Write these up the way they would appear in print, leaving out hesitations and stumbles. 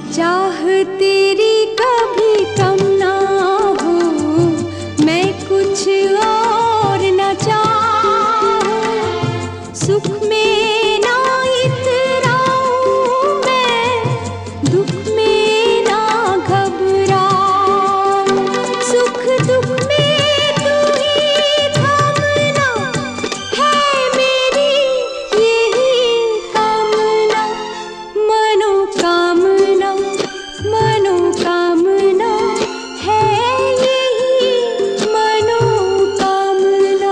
चाह तेरी कभी कम ना हो, मैं कुछ और न चाहूं। सुख में ना इतराऊं मैं, दुख में ना घबराऊं। सुख दुख में तू ही थामना है मेरी यही कामना। मनोकामना मनोकामना है यही मनोकामना।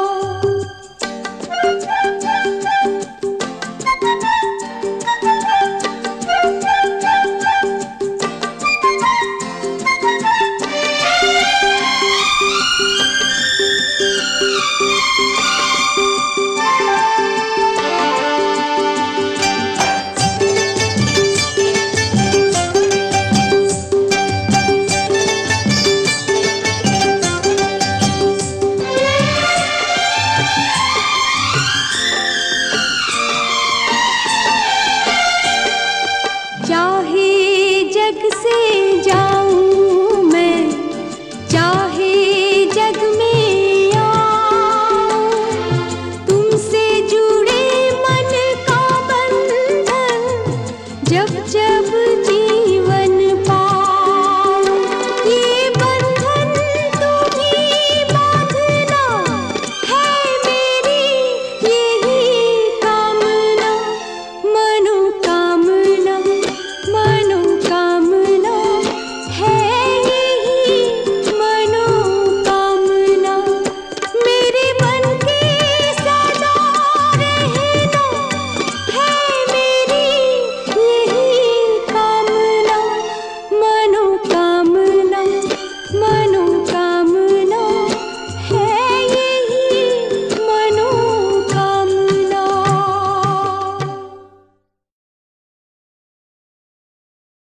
चाहे जग से जाऊं मैं, चाहे जग में आऊं, तुमसे जुड़े मन का बंधन जब जब जी